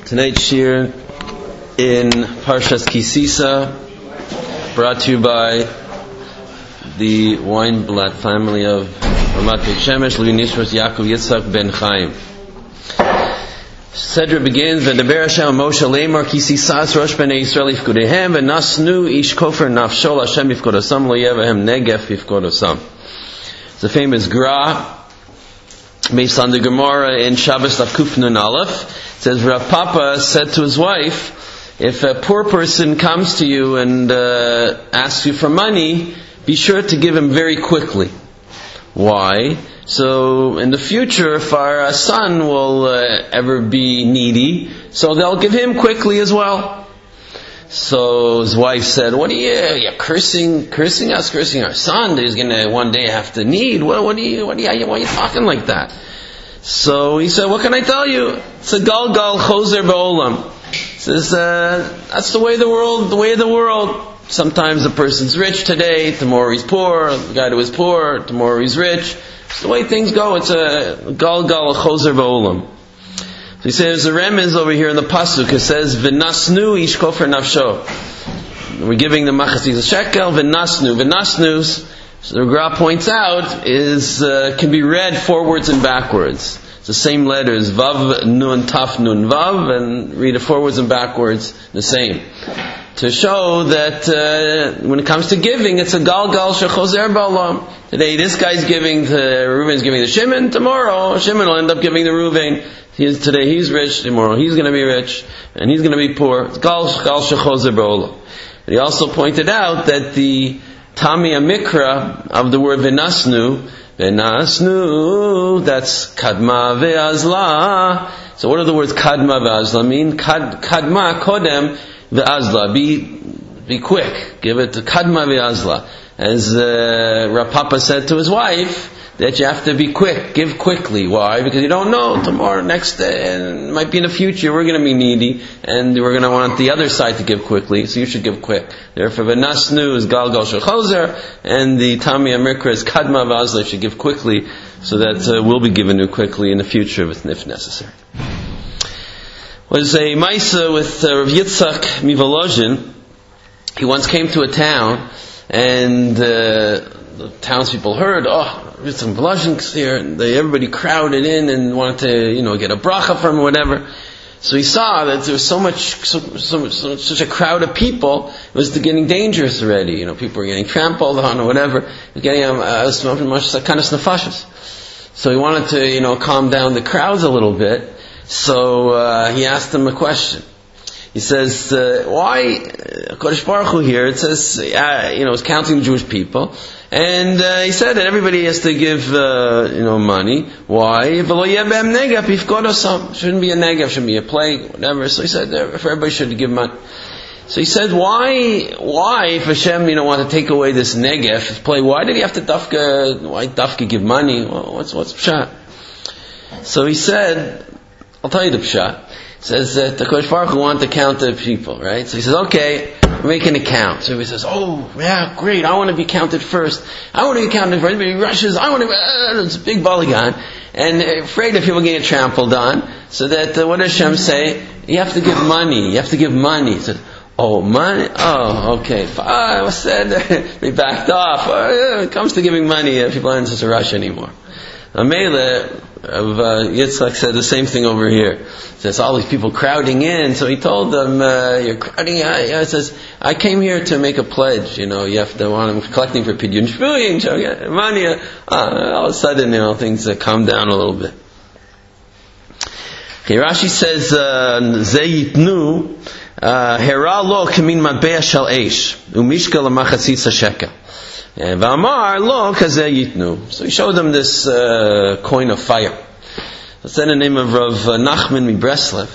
Tonight's shir in Parshas Kisisa, brought to you by the Weinblatt family of Ramat Beit Shemesh, Levi Nishmas Yaakov Yitzchak Ben Chaim. Sedra begins, V'daber Hashem Moshe Lemar Kisisas Rosh Bnei Yisrael Yifkudehem V'nasnu Ish Kofer Nafshol Hashem Yifkodosam Lo Yevahem Negef Yifkodosam. It's a famous Gra based on the Gemara in Shabbos Daf Kuf Nun Aleph. It says, Rav Papa said to his wife, if a poor person comes to you and asks you for money, be sure to give him very quickly. Why? So in the future, if our son will ever be needy, so they'll give him quickly as well. So his wife said, what are you cursing us, cursing our son that he's going to one day have to need? Why are you talking like that? So he said, what can I tell you? It's a galgal choser ba'olam. He says, that's the way of the world. Sometimes the person's rich today, tomorrow he's poor. The guy who was poor, tomorrow he's rich. It's the way things go. It's a galgal choser ba'olam. So he says, there's a remez over here in the pasuk. It says, v'nasnu ish kofer nafsho. We're giving the machazis a shekel, v'nasnu. So the Gra points out can be read forwards and backwards. It's the same letters, Vav, Nun, Taf, Nun, Vav, and read it forwards and backwards, the same. To show that when it comes to giving, it's a galgal shechozer ba'olam. Today this guy's giving, Reuven's giving the Shimon, tomorrow Shimon will end up giving the Reuven. Today he's rich, tomorrow he's going to be rich, and he's going to be poor. It's gal shechozer ba'olam. And he also pointed out that the Tami Mikra of the word Venasnu, that's Kadma ve'azla. So what do the words Kadma ve'azla mean? Kadma kodem ve'azla. Be quick. Give it to Kadma ve'azla. As Rav Papa said to his wife, that you have to be quick. Give quickly. Why? Because you don't know. Tomorrow, next day, and it might be in the future, we're going to be needy, and we're going to want the other side to give quickly, so you should give quick. Therefore, V'nasnu is Galgal Shechozer, and the Tami Amikra is Kadma V'azla, should give quickly, so that will be given you quickly in the future if necessary. Was a Maisa with Rav Yitzchak Mivolozhin. He once came to a town, and the townspeople heard, Yitzchak Mivolozhin's here, and everybody crowded in and wanted to, get a bracha from him or whatever. So he saw that there was such a crowd of people, it was getting dangerous already. People were getting trampled on or whatever. It was getting kind of snafashis. So he wanted to, calm down the crowds a little bit. So he asked them a question. He says, why, Kodesh Baruch Hu here, it says, it's counting the Jewish people. And he said that everybody has to give, money. Why? Shouldn't be a negav, shouldn't be a plague, whatever. So he said, everybody should give money. So he said, why, if Hashem, want to take away this negav, this plague, why did he have to dafka give money? Well, what's pshat? So he said, I'll tell you the pshat. He says that the Kodesh Baruch Hu wanted to count the people, right? So he says, okay, make an account. So he says, great, I want to be counted first. Everybody rushes, it's a big balagan. And afraid of people getting trampled on. So that, what does Hashem say? You have to give money. He said, money? Okay. I said, they backed off. It comes to giving money, people aren't such a rush anymore. Amele of Yitzchak said the same thing over here. He says all these people crowding in, so he told them, "You're crowding." He says, "I came here to make a pledge. You have to want. I'm collecting for Pidyon Shvuyim, so get money." All of a sudden, things calm down a little bit. Okay, Rashi says, "Zeyitnu hera lo kamin mabea shel eish umishka lamachatzitza shekel." V'amar lo kazeh yitnu. So he showed them this coin of fire. That's in the name of Rav Nachman Mibreslev.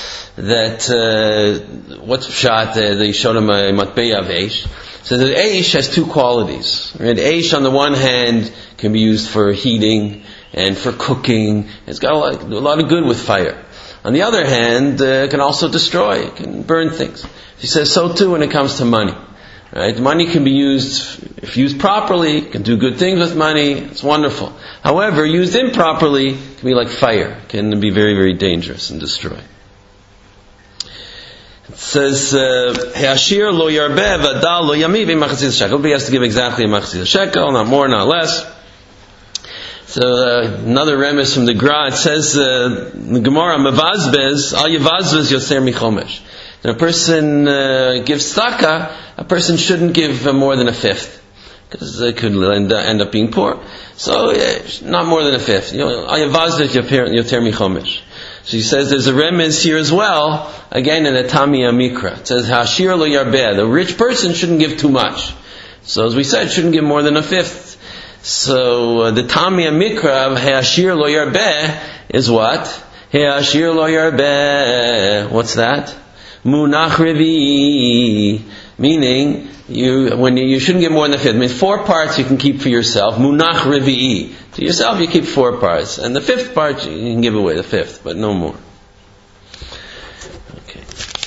That what's pshat? They showed him a matbeya of eish. So the eish has two qualities. Right? Eish on the one hand can be used for heating and for cooking. It's got a lot of good with fire. On the other hand, it can also destroy. It can burn things. He says so too when it comes to money. Right? Money can be used, if used properly, can do good things with money, it's wonderful. However, used improperly, it can be like fire, it can be very, very dangerous and destroy. It says, He'ashir lo yarbeh v'adal lo yami v'machzis shekel. Everybody has to give exactly a machzis shekel, not more, not less. So another remes from the Gra, it says, the Gemara, Mevazbez, al yevazbez yoser michomesh. When a person gives tzedakah, a person shouldn't give more than a fifth, because it could end up being poor. So not more than a fifth. Al yevazbez yoser michomesh. So he says there's a remez here as well, again in the Tamiya Mikra. It says, Hashir lo yarbeh, the rich person shouldn't give too much. So as we said, shouldn't give more than a fifth. So the Tamiya Mikra of Hashir lo yarbeh is what? Hashir lo yarbeh. What's that? Munach revi. Meaning, you shouldn't give more than a fifth. I mean, 4 parts you can keep for yourself. Munach revi. To yourself you keep 4 parts. And the 5th part you can give away, the 5th, but no more. Okay.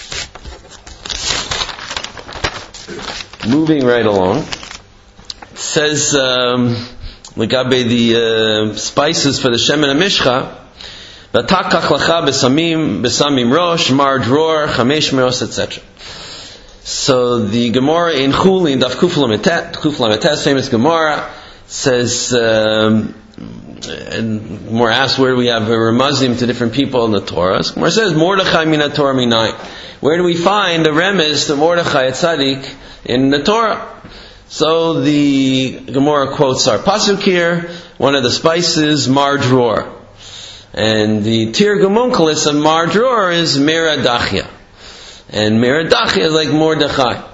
Moving right along. It says, Legabe the spices for the Shemen HaMishcha, V'takach lacha besamim rosh, mar dror, chamesh meos, etc. So the Gemara in Chulin, Daf Kuf Lametet, famous Gemara, says, and more asks where we have remazim to different people in the Torah. Gemara says, Mordechai min Torah minai. Where do we find the remez to Mordechai Tzaddik in the Torah? So the Gemara quotes our pasuk here, one of the spices, mar dror. And the Tirgum Onkelos of mar dror is meradachia. And meradachia is like Mordechai.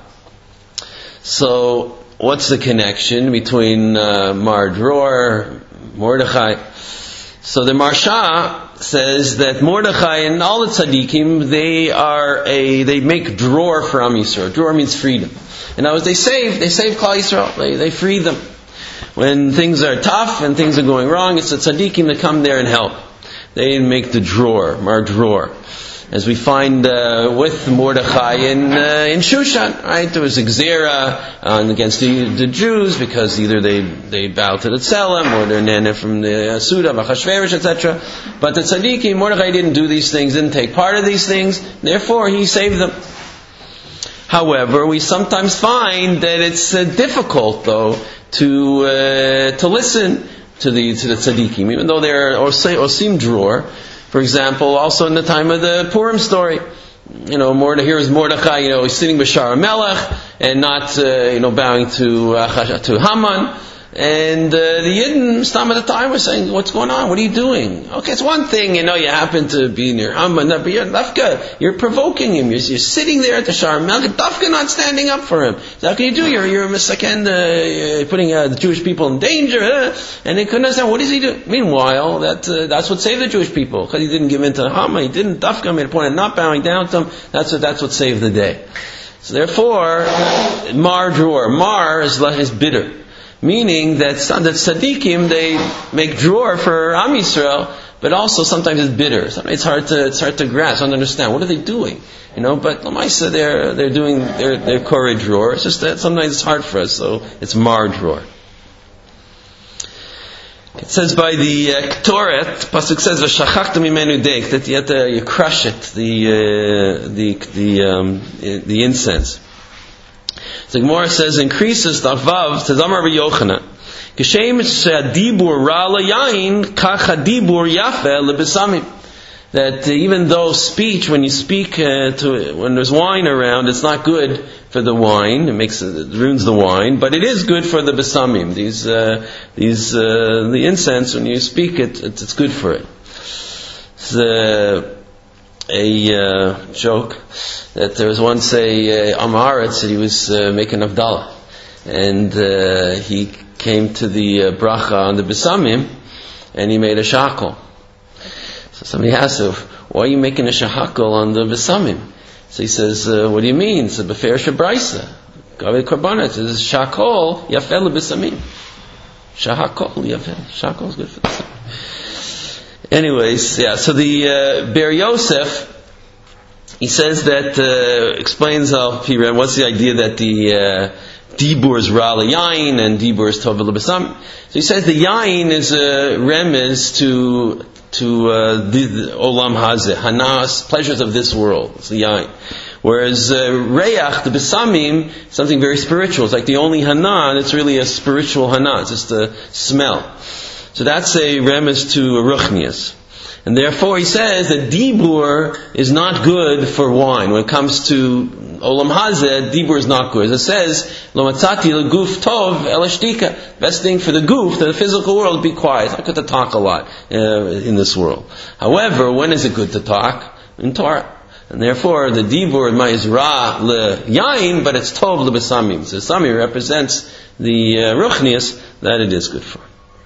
So what's the connection between mar dror, Mordechai? So the Marsha says that Mordechai and all the tzaddikim, they make dror for Am Yisrael. Dror means freedom. And now as they save Klal Yisrael. They free them. When things are tough and things are going wrong, it's the tzaddikim that come there and help. They make the dror, mar dror. As we find with Mordechai in Shushan, right? There was a gzera against the Jews because either they bow to the Tzelem or they're nana from the Suda, Achashverosh, etc. But the tzaddikim, Mordechai didn't do these things, didn't take part of these things, therefore he saved them. However, we sometimes find that it's difficult, though, to listen to the tzaddikim, even though they're osim dror. For example, also in the time of the Purim story, here is Mordechai, he's sitting b'Shar Melech and not, bowing to Haman. And the Yidden, Stam at the time, were saying, "What's going on? What are you doing?" Okay, it's one thing, you happen to be near Haman, but you're provoking him. You're sitting there at the Shar Melech, Dafka not standing up for him. So how can you do? You're mistaken, putting the Jewish people in danger, and they couldn't understand. What does he do? Meanwhile, that's what saved the Jewish people, because he didn't give in to Haman. He didn't. Dafka made a point of not bowing down to him. That's what saved the day. So therefore, mar dror, mar is bitter. Meaning that the tzaddikim, they make dror for Am Yisrael, but also sometimes it's bitter. Sometimes it's hard to grasp, hard to understand. What are they doing? But Lamaisa, they're doing their koreh dror. It's just that sometimes it's hard for us, so it's mar dror. It says by the Ktoret, pasuk says v'shachachta mimenu deik, that you crush it, the incense. The Gemara says, increases the Vav to Zamar B'Yochanan. Kishem dibur ra layayin, kach dibur yafe lebesamim. That even though speech, when you speak when there's wine around, it's not good for the wine. It ruins the wine, but it is good for the besamim. The incense, when you speak it's good for it. It's a joke that there was once a Amaretz that he was making Havdalah, and he came to the bracha on the besamim, and he made a shakol. So somebody asked him, "Why are you making a shakol on the besamim?" So he says, "What do you mean? It's a befer shabraisa. Gavei korbanos. It's shakol yafel besamim. Shakol yafel. Shakol is good for the besamim." Anyways, so the Ber Yosef, he says that, explains what's the idea that the dibur is ra yain and dibur is tov l'besam. So he says the yain is a remez to the olam hazeh, hanas, pleasures of this world. It's the yain. Whereas reach, the besamim, something very spiritual. It's like the only hana, and it's really a spiritual hana. It's just a smell. So that's a remiss to ruchnius. And therefore he says that dibur is not good for wine. When it comes to olam hazeh, dibur is not good. As it says, lo matzati leguf tov elashtika. Best thing for the goof, the physical world, be quiet. It's not good to talk a lot in this world. However, when is it good to talk? In Torah. And therefore, the dibur is ra le yain, but it's tov le besamim. So besamim represents the ruchnius that it is good for.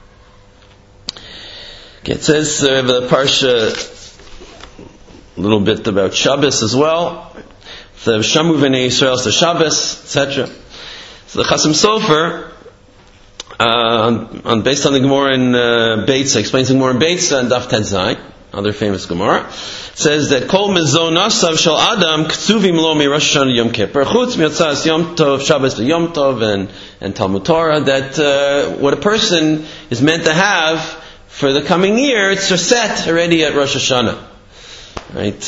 Okay, it says the parsha a little bit about Shabbos as well. The Shamu v'nei Yisrael, the Shabbos, etc. So the Chasam Sofer, based on the Gemara in Beitza, explains the Gemara in Beitza and Daf Tet Zayin, other famous Gemara, says that Kol mezonasav shel Adam ksuvim lo mi Rosh Hashanah Yom Kippur chutz miyatzas Yom Tov Shabbos Yom Tov and Talmud Torah, that what a person is meant to have for the coming year, it's set already at Rosh Hashanah. Right?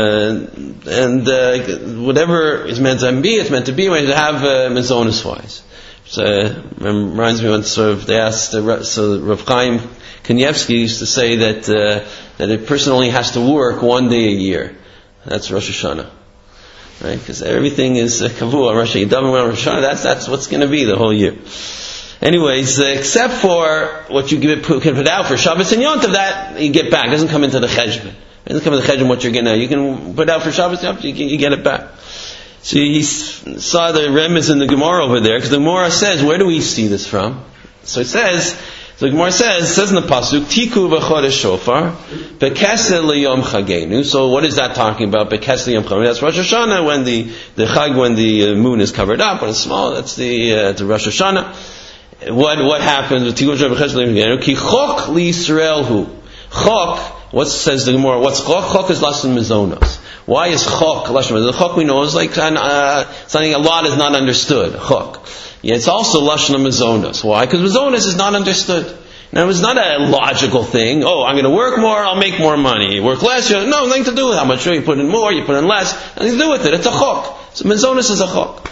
And whatever is meant to be, it's meant to be when you have mezonos wise. So reminds me when they asked, so Rav Chaim Kanievsky used to say that a person only has to work one day a year. That's Rosh Hashanah. Right? Because everything is kavua, Rosh Hashanah, that's what's going to be the whole year. Anyways, except for what you can put out for Shabbos and Yom Tov, that you get back. It doesn't come into the cheshbon. It doesn't come into the cheshbon what you're getting out. You can put out for Shabbos and Yom Tov, you get it back. So he saw the remez in the Gemara over there, because the Gemara says, where do we see this from? So it says, the Gemara says in the pasuk, Tiku v'chodesh shofar, bekeseh liyom chagenu. So what is that talking about? Bekeseh liyom chagenu. That's Rosh Hashanah, when the chag, when the moon is covered up, when it's small, that's the Rosh Hashanah. What happens with Tikkun Shabbat Chesed? Ki chok li Yisrael hu. Chok, what says the Gemara? What's chok? Chok is lashon mezonos. Why is chok lashon mezonos? The chok we know is like something a lot is not understood. Chok. Yeah, it's also lashon mezonos. Why? Because mezonos is not understood. Now it's not a logical thing. Oh, I'm going to work more, I'll make more money. Work less, no, nothing to do with how much. You put in more, you put in less. Nothing to do with it. It's a chok. So mezonos is a chok.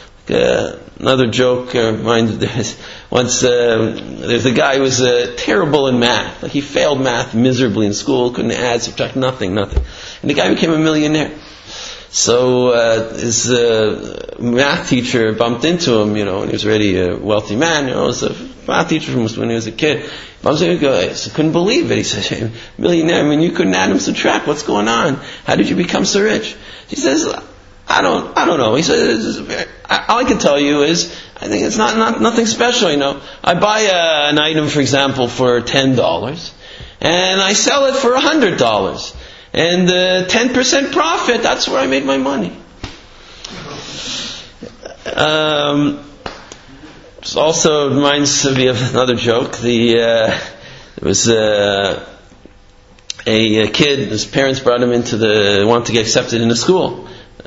Another joke reminded once there's a guy who was terrible in math. Like he failed math miserably in school, couldn't add, subtract, nothing. And the guy became a millionaire. So his math teacher bumped into him, and he was already a wealthy man. It was a math teacher from when he was a kid. Bumped into him, he couldn't believe it. He said, hey, millionaire, you couldn't add and subtract. What's going on? How did you become so rich? He says, I don't know. He says, all I can tell you is, I think it's nothing special, I buy an item, for example, for $10, and I sell it for $100. And 10% profit, that's where I made my money. It also reminds me of another joke. There was a kid, his parents brought him wanted to get accepted into school.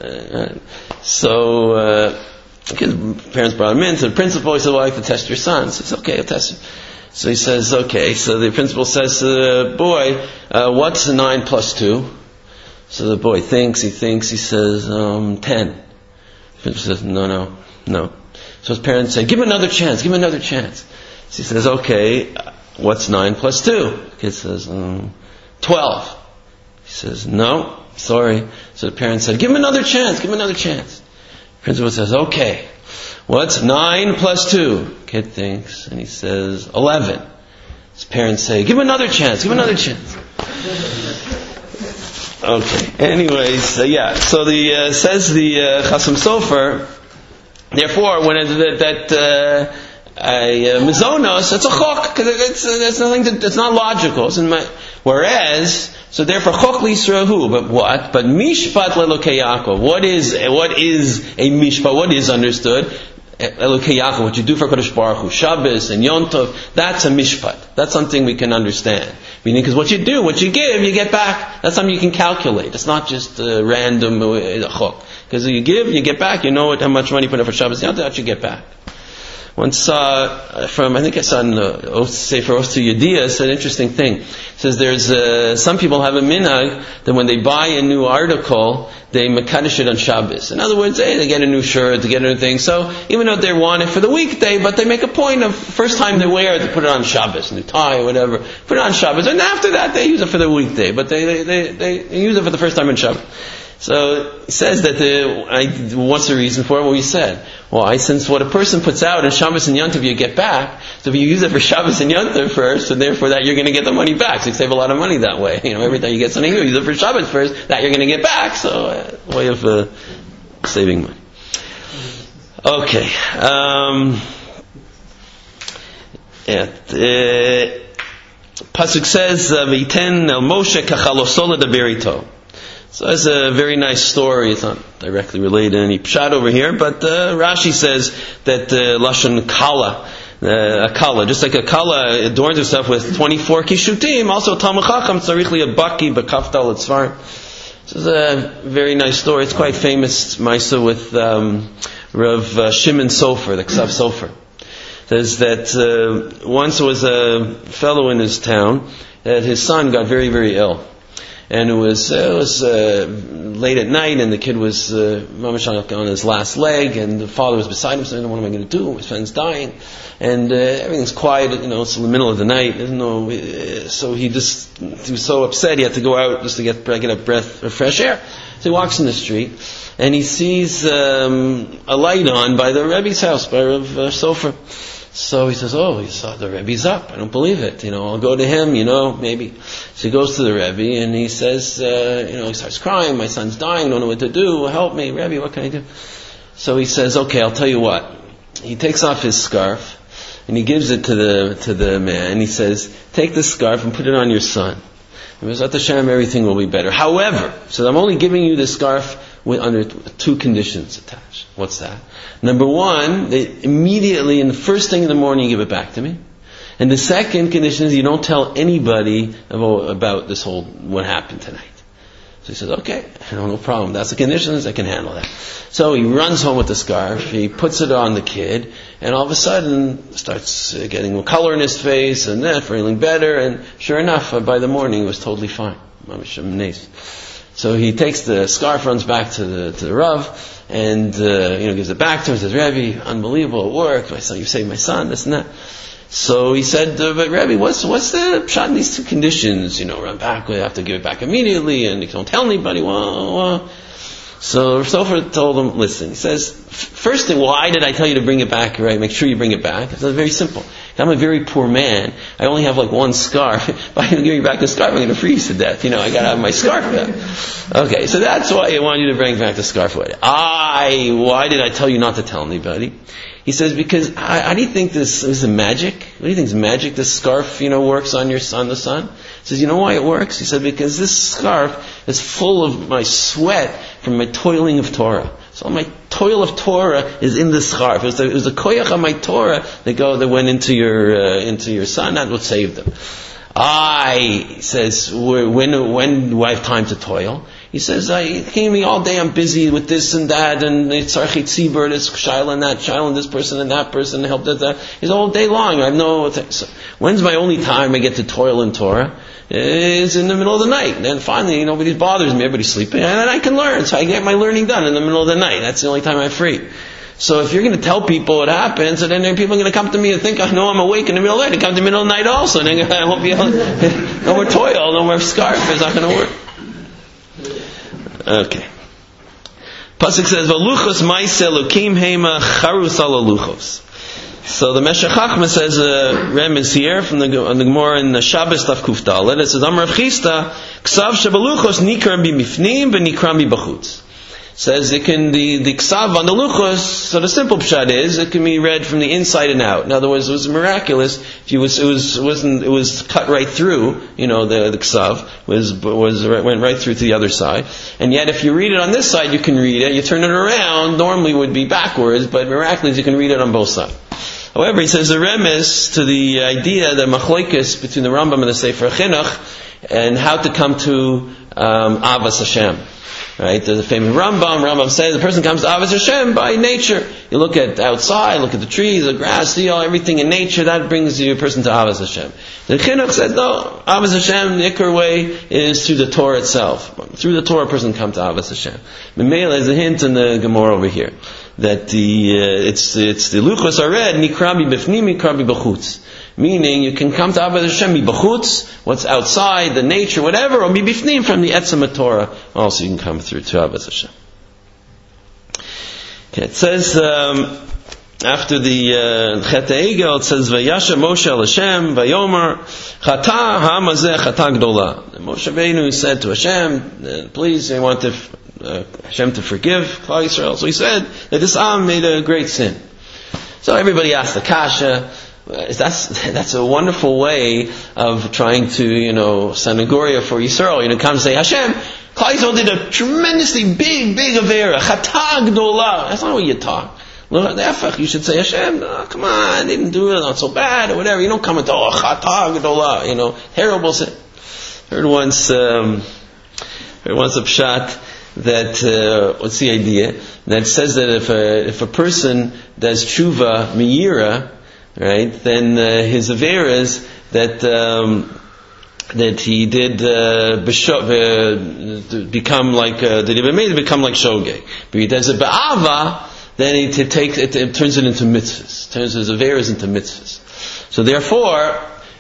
So his parents brought him in to the principal. He said, well, I like to test your son. So he said, okay, I'll test him. So he says, okay. So the principal says to the boy, what's 9 plus 2? So the boy thinks, he says, 10. The principal says, no. So his parents say, give him another chance. So he says, okay, what's 9 plus 2? The kid says, 12. He says, no, sorry. So the parents said, give him another chance. The principal says, okay, what's 9 plus 2? Kid thinks, and he says, 11. His parents say, give him another chance. Okay. Anyways, so the says the Chasam Sofer. Therefore, when mizonos, it's a chok because it's nothing. It's not logical. Whereas, so therefore, chok l'Yisrael. But what? But mishpat leLokei Yaakov. What is a mishpat? What is understood? Elokei Yaakov, what you do for Kodesh Baruch Hu, Shabbos and Yom Tov, that's a mishpat. That's something we can understand. Meaning, because what you do, what you give, you get back. That's something you can calculate. It's not just random chok. Because you give, you get back. You know how much money you put in for Shabbos and Yom Tov, that you get back. once saw I think I saw in the Sefer Oath to Yediyah, said an interesting thing. It says there's some people have a minhag that when they buy a new article, they mekadesh it on Shabbos. In other words, they get a new shirt, they get a new thing. So even though they want it for the weekday, but they make a point of first time they wear it, they put it on Shabbos, new tie or whatever, put it on Shabbos, and after that they use it for the weekday, but they use it for the first time on Shabbos. So he says that what's the reason for it? Well, he said, since what a person puts out in Shabbos and Yontiv you get back, so if you use it for Shabbos and Yontiv first, and therefore that you're going to get the money back. So you save a lot of money that way. Every time you get something new, you use it for Shabbos first, that you're going to get back. So way of saving money. Okay. Pasuk says, "V'iten el Moshe kachalosola daberito." So it's a very nice story. It's not directly related to any pshat over here, but Rashi says that lashon kala, a kala, just like a kala adorns herself with 24 kishutim, also Talmud Chacham tzarich li a baki b'kaftal etzvar. This is a very nice story. It's quite famous, Maisa, with Rav Shimon Sofer, the Ksav Sofer. It says that once there was a fellow in his town that his son got very, very ill. And it was late at night, and the kid was mamash on his last leg, and the father was beside him saying, "What am I going to do? My son's dying," and everything's quiet. It's in the middle of the night. So he was so upset he had to go out just to get a breath of fresh air. So he walks in the street, and he sees a light on by the Rebbe's house, by Rav Sofer. So he says, the Rebbe's up. I don't believe it. I'll go to him, maybe. So he goes to the Rebbe and he says, he starts crying. My son's dying. I don't know what to do. Help me, Rebbe. What can I do? So he says, okay, I'll tell you what. He takes off his scarf and he gives it to the man. And he says, take this scarf and put it on your son. And B'ezrat Hashem, everything will be better. However, so I'm only giving you this scarf under two conditions attached. What's that? Number one, immediately in the first thing in the morning you give it back to me. And the second condition is you don't tell anybody about this whole, what happened tonight. So he says, okay, no problem. That's the conditions, I can handle that. So he runs home with the scarf, he puts it on the kid, and all of a sudden starts getting color in his face and then feeling better, and sure enough, by the morning he was totally fine. So he takes the scarf, runs back to the Rav, and gives it back to him. Says, Rebbe, unbelievable, it worked. You saved my son, this and that. So he said, but Rebbe, what's the pshat in these two conditions? Run back, we have to give it back immediately, and you don't tell anybody. So Sofer told him, listen, he says, first thing, why did I tell you to bring it back, right? Make sure you bring it back. It's very simple. I'm a very poor man. I only have one scarf. If I give you back the scarf, I'm going to freeze to death. I got to have my scarf back. Okay, so that's why I want you to bring back the scarf. Why did I tell you not to tell anybody? He says, because how do you think this is magic? What do you think is magic? This scarf, works on the sun? He says, you know why it works? He said, because this scarf is full of my sweat from my toiling of Torah. So all my toil of Torah is in this scarf. It was the koyach of my Torah that went into your son. That's what saved him. He says, when do I have time to toil? He says, he came to me all day, I'm busy with this and that, and it's Archit Tzibur, this Shaila and that Shaila, and this person and that person, and help that. He's all day long. I know. So when's my only time I get to toil in Torah? It's in the middle of the night. And then finally, nobody bothers me, everybody's sleeping, and then I can learn. So I get my learning done in the middle of the night. That's the only time I'm free. So if you're going to tell people what happens, and then people are going to come to me and think, I know I'm awake in the middle of the night, they come to the middle of the night also, and then I won't be able, no more toil, no more scarf, it's not going to work. Okay. Pasuk says, "Valuchos ma'aseh Elokim heima charus ala luchos." So the Meshech Chochmah says Rem is here from the Gemara in Shabbos Daf Kuf Dalet. It says, "Amar Rav Chisda, ksav shebaluchos nikram b'mifnim v'nikram b'bachutz." Says the ksav on the luchos. So the simple pshat is it can be read from the inside and out. In other words, it was miraculous. It was cut right through. The ksav went right through to the other side. And yet, if you read it on this side, you can read it. You turn it around. Normally, it would be backwards, but miraculously, you can read it on both sides. However, he says the remes to the idea that machlokes between the Rambam and the Sefer Chinuch and how to come to Avas Hashem. Right? There's a famous Rambam. Rambam says the person comes to Avos Hashem by nature. You look at outside, look at the trees, the grass, see everything in nature, that brings you a person to Avos Hashem. The Chinuch said, no, Avos Hashem, the Iker way is through the Torah itself. Through the Torah, a person comes to Avos Hashem. Memela is a hint in the Gemara over here that it's the Luchos Ared, Nikrabi Bifnim, Nikrabi B'chutz. Meaning, you can come to Avos Hashem, mi b'chutz, what's outside, the nature, whatever, or mi bifnim, from the Etzem Torah. Also, you can come through to Avos Hashem. Okay, it says, after the Chet HaEgel, it says, Vayasha Moshe al Hashem, Vayomar, Chata ha'amazeh chata gdola. Moshe Rabbeinu said to Hashem, please, I want Hashem to forgive Klal Yisrael. So he said that this Am made a great sin. So everybody asked the Kasha. That's a wonderful way of trying to, Sanagoria for Yisrael. Come and say, Hashem, Klal Yisrael did a tremendously big Avera, Chata Gdola. That's not what you talk. You should say, Hashem, come on, they didn't do it, not so bad, or whatever. You don't come and talk, Chata Gdola, terrible sin. Heard once a pshat that, what's the idea? That says that if a person does tshuva miyira, right, then his averas that he did become like that he made it become like shogeg. But he does it ba'ava, then it turns it into mitzvahs, turns his averas into mitzvahs. So therefore,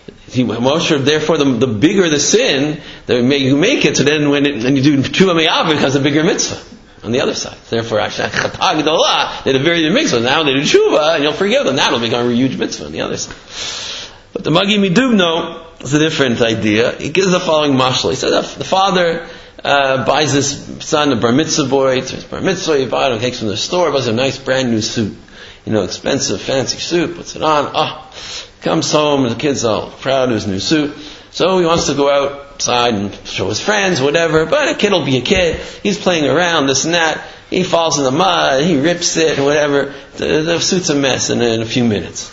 the bigger the sin, you make it. So then when you do tshuva me'ava, it becomes a bigger mitzvah. On the other side. Therefore, actually, Chata Gdola, they did a very big mitzvah. Now they do tshuva, and you'll forgive them. That'll become a huge mitzvah on the other side. But the Magi Midubno is a different idea. He gives the following mashal. He says the father buys his son a bar mitzvah boy. To his bar mitzvah, he buys him, takes him to the store, buys him a nice brand new suit. Expensive, fancy suit, puts it on. Comes home, and the kid's all proud of his new suit. So he wants to go outside and show his friends, whatever, but a kid will be a kid. He's playing around, this and that. He falls in the mud, he rips it, whatever. The suit's a mess in a few minutes.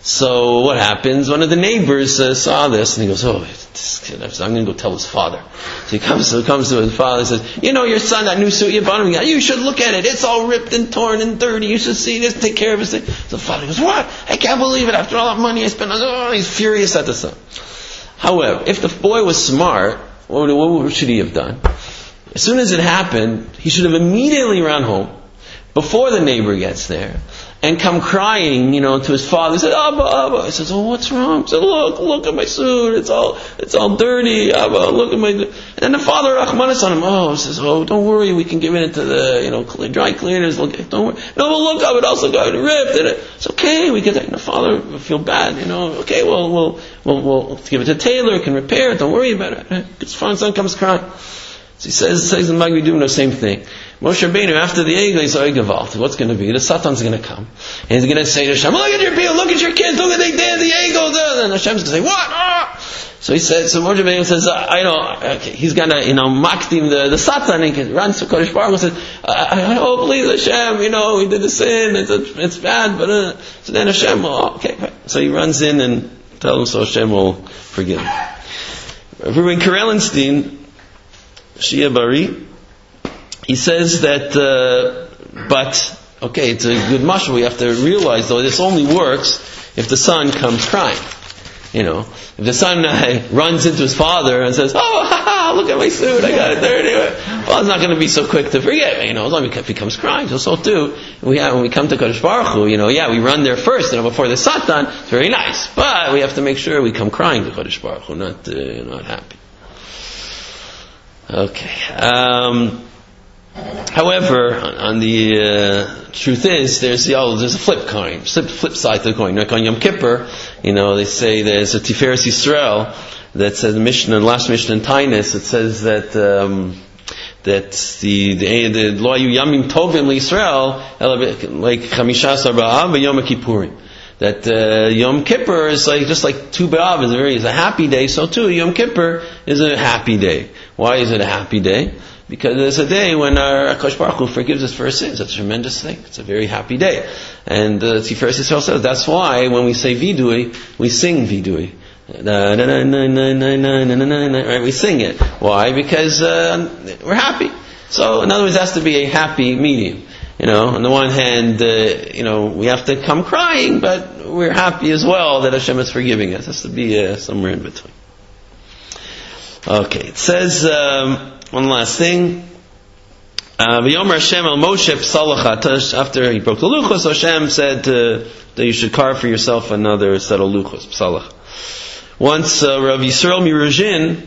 So what happens? One of the neighbors saw this, and he goes, this kid, I'm going to go tell his father. So he comes to his father and says, your son, that new suit you bought him, you should look at it. It's all ripped and torn and dirty. You should see this, take care of his thing. So the father goes, what? I can't believe it. After all that money I spent on it. He's furious at the son. However, if the boy was smart, what should he have done? As soon as it happened, he should have immediately run home before the neighbor gets there and come crying, to his father. He said, Abba. He says, what's wrong? He said, look at my suit. It's all dirty. Abba, look at my... And then the father, Rachmanis on him, says, don't worry, we can give it to the, dry cleaners. Don't worry. No, but look, Abba, it also got ripped. It's okay, we get that. The father will feel bad, Okay, we'll give it to Taylor, can repair it, don't worry about it. His son comes crying. So he says in Magbi doing the same thing. Moshe Rabbeinu, after the Egel, he's Gewalt. What's going to be? The Satan's going to come. And he's going to say to Hashem, look at your people, look at your kids, look at they did the Egel. And Hashem's going to say, what? So Moshe Rabbeinu says, okay, he's going to, mock him, the Satan, and he runs to Kodesh Baruch and says, please Hashem, we did the sin, it's bad, but, so then Hashem, okay. So he runs in and tells him so Hashem will forgive him. Ruben Karelinstein, Shia Bari, he says that, it's a good mashal. We have to realize, though, this only works if the son comes crying. If the son runs into his father and says, look at my suit, I got it dirty. Well, it's not going to be so quick to forget. As long as he comes crying. So too, when we come to Kodesh Baruch Hu, we run there first, before the Satan. It's very nice. But we have to make sure we come crying to Kodesh Baruch Hu, not happy. Okay. However, on the truth is, there's a flip side to the coin. Like on Yom Kippur, they say there's a Tiferes Yisrael that says the last Mishnah in Tainus. It says that the lo hayu yamim tovim liYisrael like 15 b'av v'Yom Kippurim. That Yom Kippur is just like Tu B'Av is a happy day. So too, Yom Kippur is a happy day. Why is it a happy day? Because it's a day when our Kodesh Baruch Hu forgives us for our sins. It's a tremendous thing. It's a very happy day. And Tiferes Yisrael says that's why when we say Vidui, we sing Vidui. Right? We sing it. Why? Because we're happy. So, in other words, it has to be a happy medium. On the one hand, we have to come crying, but we're happy as well that Hashem is forgiving us. It has to be somewhere in between. Okay, it says, one last thing. V'yomer Hashem el Moshe p'salach. After he broke the luchos, Hashem said that you should carve for yourself another set of luchos, p'salach. Once Rav Yisrael Miruzhin,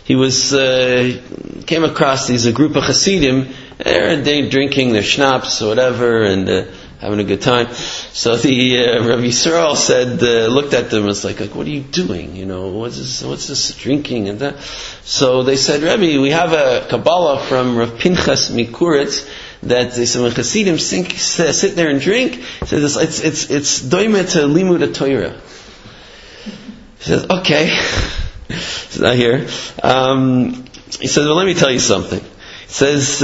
he came across a group of Hasidim. They're drinking their schnapps or whatever and having a good time. So the Rav Yisrael said, looked at them and was like, what are you doing? What's this drinking and that? So they said, Rebbe, we have a Kabbalah from Rav Pinchas Mikuritz that they said when Hasidim sit there and drink, he says it's doime to limud Torah. He says, okay. It's not here. He says, well, let me tell you something. He says,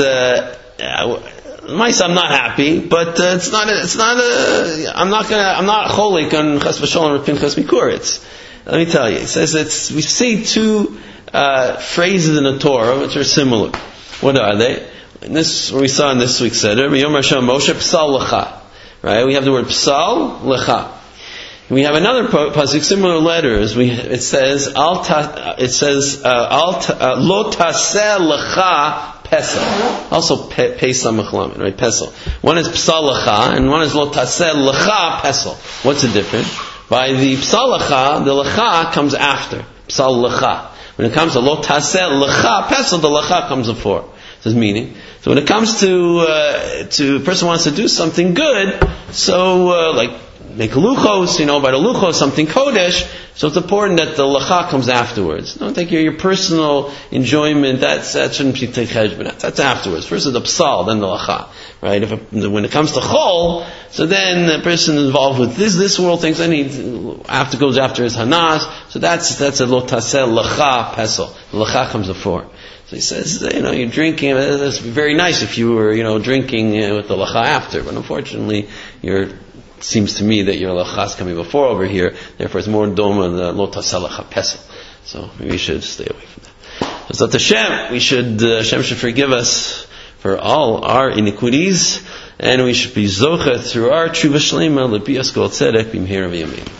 I'm not happy, but I'm not cholik on Chas v'Sholom or Pinchas Mikuritz. Let me tell you. He says we see two phrases in the Torah which are similar. What are they? We saw in this week's Seder, Yom Hashem Moshe Psal Lecha. Right? We have the word Psal Lecha. We have another pasuk, similar letters. It says Lo Taseh Lecha Pesel. Also Pesach Mechlamin, right? Pesel. One is Psal Lecha and one is Lo Taseh Lecha Pesel. What's the difference? By the Psal Lecha, the Lecha comes after Psal Lecha. When it comes to Lo Taseh Lecha Pesel, the Lecha comes before. This is meaning. So when it comes to a person wants to do something good, so like make luchos, by the luchos, something kodesh, so it's important that the lecha comes afterwards. Don't take your personal enjoyment, that shouldn't be cheshbon. That's afterwards. First is the psal, then the lecha. Right? When it comes to chol, so then the person involved with this world thinks then he goes after his hanas, so that's a lo taseh lecha pesel. The lecha comes before. So he says, you're drinking, that's very nice if you were, drinking with the lecha after, but unfortunately, seems to me that your lecha is coming before over here, therefore it's more doma the lo taseh lecha pesel. So maybe we should stay away from that. So Hashem, Hashem should forgive us for all our iniquities, and we should be zocha through our tshuva shlema l'pi askol tzedek b'mhira v'yamin.